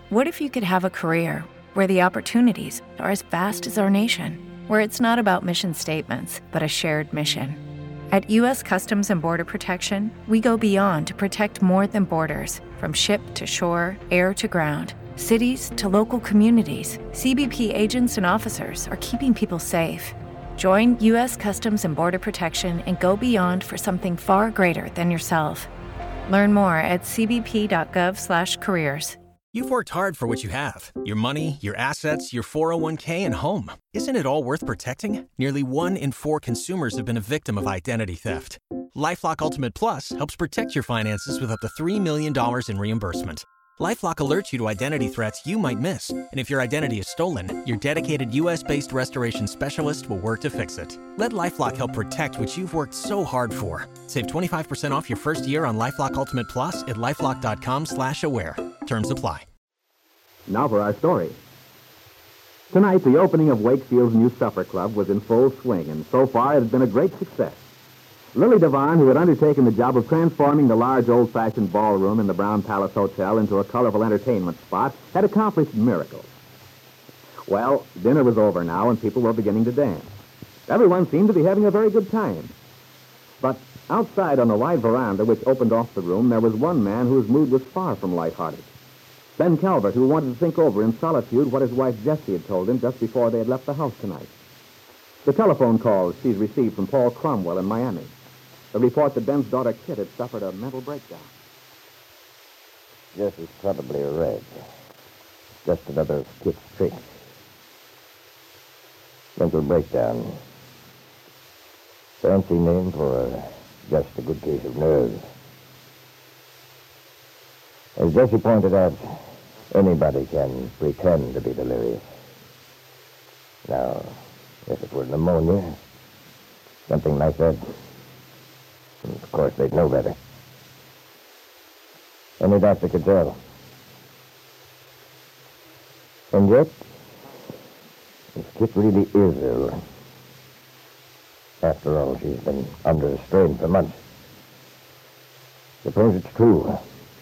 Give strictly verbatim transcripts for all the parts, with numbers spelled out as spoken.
What if you could have a career where the opportunities are as vast as our nation, where it's not about mission statements, but a shared mission? At U S Customs and Border Protection, we go beyond to protect more than borders. From ship to shore, air to ground, cities to local communities, C B P agents and officers are keeping people safe. Join U S Customs and Border Protection and go beyond for something far greater than yourself. Learn more at c b p dot gov slash careers. You've worked hard for what you have. Your money, your assets, your four oh one k, and home. Isn't it all worth protecting? Nearly one in four consumers have been a victim of identity theft. LifeLock Ultimate Plus helps protect your finances with up to three million dollars in reimbursement. LifeLock alerts you to identity threats you might miss. And if your identity is stolen, your dedicated U S-based restoration specialist will work to fix it. Let LifeLock help protect what you've worked so hard for. Save twenty-five percent off your first year on LifeLock Ultimate Plus at LifeLock.com slash aware. Terms apply. Now for our story. Tonight, the opening of Wakefield's new supper club was in full swing, and so far it had been a great success. Lily Devine, who had undertaken the job of transforming the large old-fashioned ballroom in the Brown Palace Hotel into a colorful entertainment spot, had accomplished miracles. Well, dinner was over now, and people were beginning to dance. Everyone seemed to be having a very good time. But outside on the wide veranda which opened off the room, there was one man whose mood was far from lighthearted. Ben Calvert, who wanted to think over in solitude what his wife Jessie had told him just before they had left the house tonight. The telephone calls she'd received from Paul Cromwell in Miami. The report that Ben's daughter Kit had suffered a mental breakdown. Jessie's probably a red. Just another of Kit's tricks. Mental breakdown. Fancy name for just a good case of nerves. As Jessie pointed out, anybody can pretend to be delirious. Now, if it were pneumonia, something like that, of course they'd know better. Any doctor could tell. And yet, if Kit really is ill, after all, she's been under a strain for months. Suppose it's true.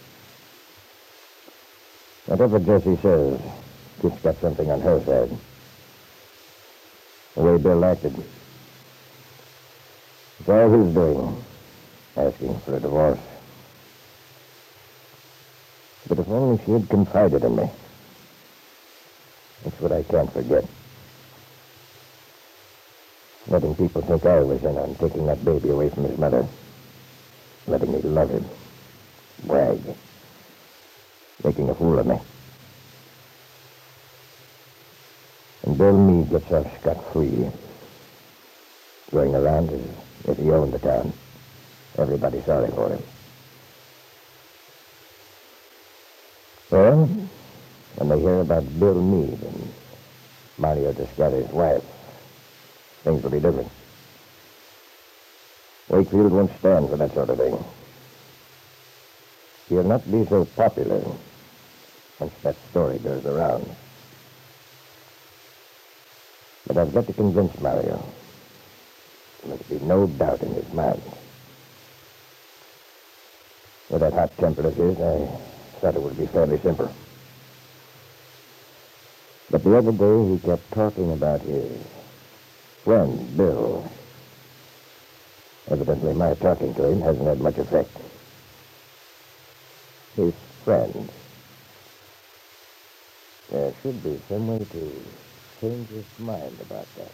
Whatever Jessie says, Kit's got something on her side. The way Bill acted. It's all his doing, asking for a divorce. But if only she had confided in me. That's what I can't forget. Letting people think I was in on taking that baby away from his mother. Letting me love him. Brag. Making a fool of me. And Bill Meade gets off scot-free. Going around as if he owned the town. Everybody sorry for him. Well, when they hear about Bill Meade and Mario Descari's wife, things will be different. Wakefield won't stand for that sort of thing. He'll not be so popular once that story goes around. But I've got to convince Mario. There must be no doubt in his mind. With that hot temper of his, I thought it would be fairly simple. But the other day, he kept talking about his friend, Bill. Evidently, my talking to him hasn't had much effect. His friend. There should be some way to change his mind about that.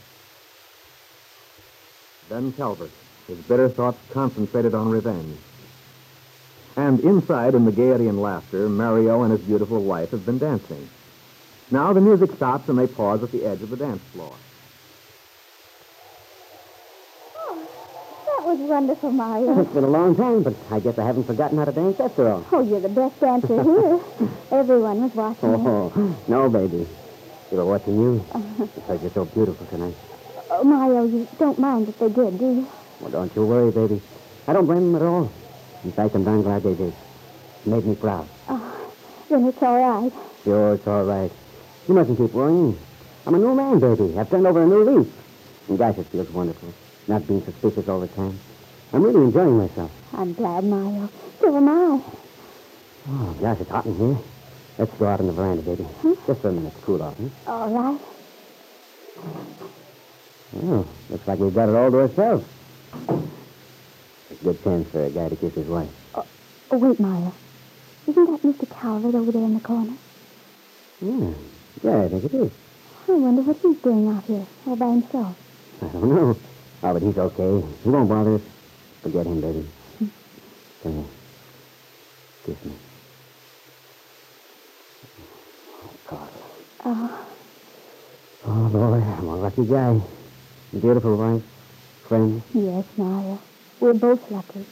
Ben Calvert, his bitter thoughts concentrated on revenge. And inside, in the gaiety and laughter, Mario and his beautiful wife have been dancing. Now the music stops and they pause at the edge of the dance floor. That was wonderful, Mario. It's been a long time, but I guess I haven't forgotten how to dance after all. Oh, you're the best dancer here. Everyone was watching Oh, you. no, baby. They were watching you because you're so beautiful tonight. Oh, Mario, you don't mind if they did, do you? Well, don't you worry, baby. I don't blame them at all. In fact, I'm darn glad they did. It made me proud. Oh, then it's all right. Sure, it's all right. You mustn't keep worrying. I'm a new man, baby. I've turned over a new leaf. And gosh, it feels wonderful. Not being suspicious all the time. I'm really enjoying myself. I'm glad, Mario. So am I. Oh, gosh, it's hot in here. Let's go out on the veranda, baby. Hmm? Just for a minute to cool off, huh? All right. Oh, looks like we've got it all to ourselves. It's a good chance for a guy to kiss his wife. Oh, oh, wait, Mario. Isn't that Mister Calvert over there in the corner? Yeah. Yeah, I think it is. I wonder what he's doing out here all by himself. I don't know. Oh, but he's okay. He won't bother us. Forget him, baby. Come here. Kiss me. God. Oh, Oh, boy, I'm a lucky guy. Beautiful wife. Friend. yes, Mario. We're both lucky.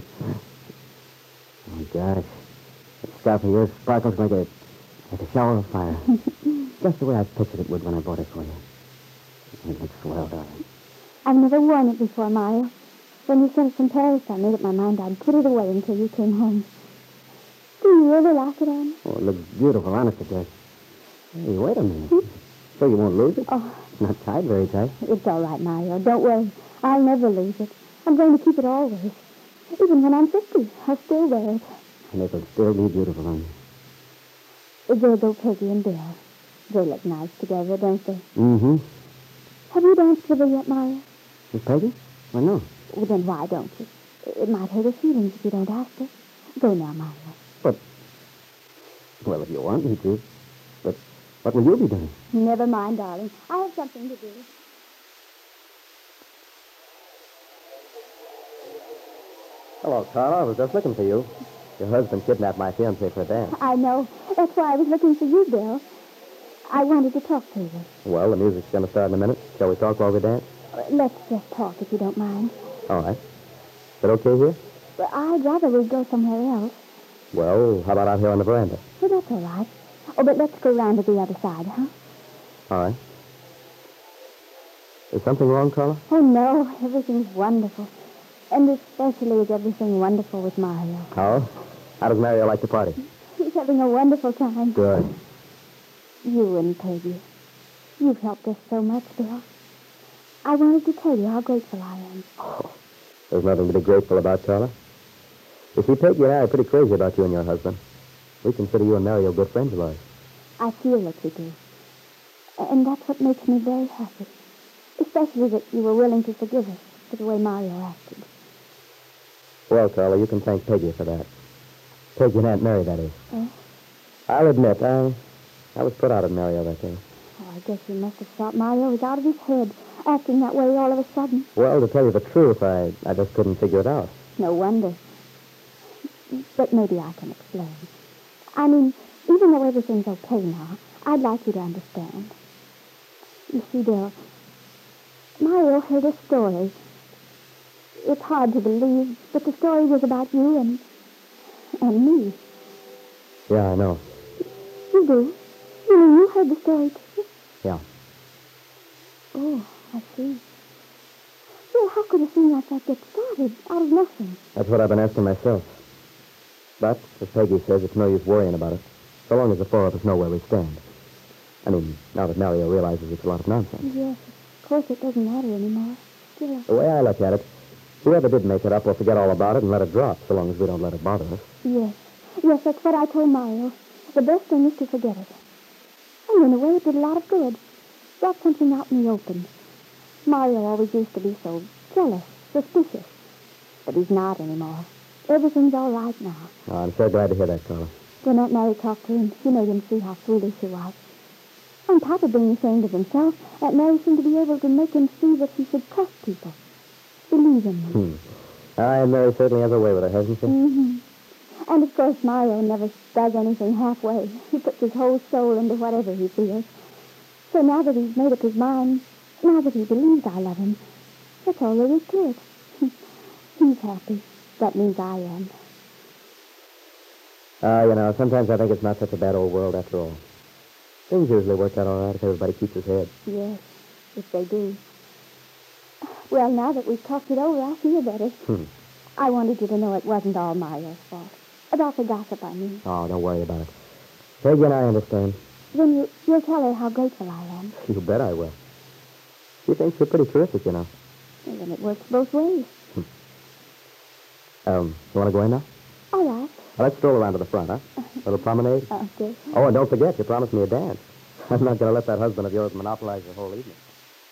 Oh, gosh. That stuff of yours sparkles like a, like a shower of fire. Just the way I pictured it would when I bought it for you. It looks swell, darling. I've never worn it before, Mario. When you sent it from Paris, I made up my mind I'd put it away until you came home. Do you really like it on? Oh, it looks beautiful, honest it does. Hey, wait a minute. So you won't lose it? Oh, It's not tied very tight. it's all right, Mario. Don't worry. I'll never lose it. I'm going to keep it always. Even when I'm fifty, I'll still wear it. And it'll still be beautiful on you. There go Peggy and Bill. They look nice together, don't they? Mm-hmm. Have you danced with her yet, Mario? Miss Peggy? Why, no. Well, then why don't you? It might hurt her feelings if you don't ask her. Go now, Mario. But, well, if you want me to. But what will you be doing? Never mind, darling. I have something to do. Hello, Carla. I was just looking for you. Your husband kidnapped my fiancée for a dance. I know. That's why I was looking for you, Bill. I wanted to talk to you. Well, the music's going to start in a minute. Shall we talk while we dance? Uh, Let's just talk, if you don't mind. All right. Is it okay here? But I'd rather we'd go somewhere else. Well, how about out here on the veranda? Well, that's all right. Oh, but let's go round to the other side, huh? All right. Is something wrong, Carla? Oh, no. Everything's wonderful. And especially is everything wonderful with Mario. How? How does Mario like the party? He's having a wonderful time. Good. You and Peggy. You've helped us so much, Bill. I wanted to tell you how grateful I am. Oh, there's nothing to be grateful about, Carla. You see, Peggy and I are pretty crazy about you and your husband. We consider you and Mario good friends of ours. I feel that you do. And that's what makes me very happy. Especially that you were willing to forgive us for the way Mario acted. Well, Carla, you can thank Peggy for that. Peggy and Aunt Mary, that is. Eh? I'll admit, I, I was put out at Mario that day. Oh, I guess you must have thought Mario was out of his head, acting that way all of a sudden. Well, to tell you the truth, I, I just couldn't figure it out. No wonder. But maybe I can explain. I mean, even though everything's okay now, I'd like you to understand. You see, Bill, Mario heard a story. It's hard to believe, but the story was about you and and me. Yeah, I know. You do? You mean you heard the story too? Yeah. Oh, I see. Well, how could a thing like that get started out of nothing? That's what I've been asking myself. But, as Peggy says, it's no use worrying about it, so long as the four of us know where we stand. I mean, now that Mario realizes it's a lot of nonsense. Yes, of course it doesn't matter anymore. Still, The way I look at it, whoever did make it up will forget all about it and let it drop, so long as we don't let it bother us. yes. Yes, that's what I told Mario. The best thing is to forget it. And in a way, it did a lot of good. Brought something out in the open. Mario always used to be so jealous, suspicious. But he's not anymore. Everything's all right now. Oh, I'm so glad to hear that, Carla. When Aunt Mary talked to him, she made him see how foolish he was. On top of being ashamed of himself, Aunt Mary seemed to be able to make him see that he should trust people. Believe in them. Hmm. Aye, Mary certainly has a way with her, hasn't she? Mm-hmm. And of course, Mario never does anything halfway. He puts his whole soul into whatever he feels. So now that he's made up his mind, now that he believes I love him, that's all there is to it. He's happy. That means I am. Ah, uh, you know, sometimes I think it's not such a bad old world after all. Things usually work out all right if everybody keeps his head. Yes, if they do. Well, now that we've talked it over, I feel better. Hmm. I wanted you to know it wasn't all Mario's fault. About the gossip, I mean. Oh, don't worry about it. Peggy and I understand. Then you, you'll tell her how grateful I am. You bet I will. She thinks you're pretty terrific, you know. And then it works both ways. Um, you want to go in now? All right. let's stroll around to the front, huh? Little promenade? Okay. Oh, and don't forget, you promised me a dance. I'm not going to let that husband of yours monopolize the whole evening.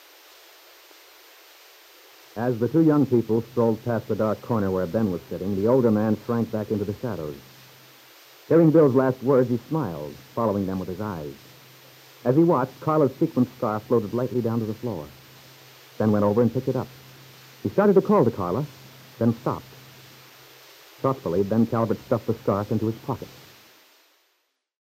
As the two young people strolled past the dark corner where Ben was sitting, the older man shrank back into the shadows. Hearing Bill's last words, he smiled, following them with his eyes. As he watched, Carla's sequin scarf floated lightly down to the floor. Ben went over and picked it up. He started to call to Carla, then stopped. Thoughtfully, Ben Calvert stuffed the scarf into his pocket.